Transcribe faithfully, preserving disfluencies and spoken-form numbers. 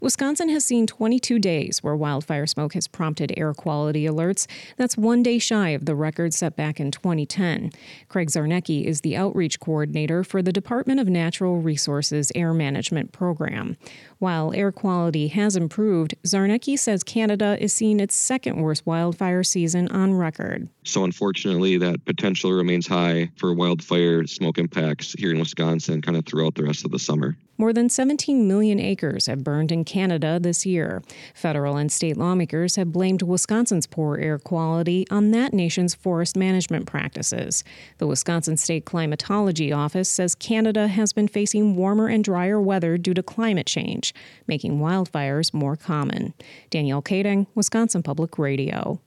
Wisconsin has seen twenty-two days where wildfire smoke has prompted air quality alerts. That's one day shy of the record set back in twenty ten. Craig Zarnecki is the outreach coordinator for the Department of Natural Resources Air Management Program. While air quality has improved, Zarnecki says Canada is seeing its second worst wildfire season on record. So unfortunately, that potential remains high for wildfire smoke impacts here in Wisconsin kind of throughout the rest of the summer. More than seventeen million acres have burned in Canada this year. Federal and state lawmakers have blamed Wisconsin's poor air quality on that nation's forest management practices. The Wisconsin State Climatology Office says Canada has been facing warmer and drier weather due to climate change, making wildfires more common. Danielle Kading, Wisconsin Public Radio.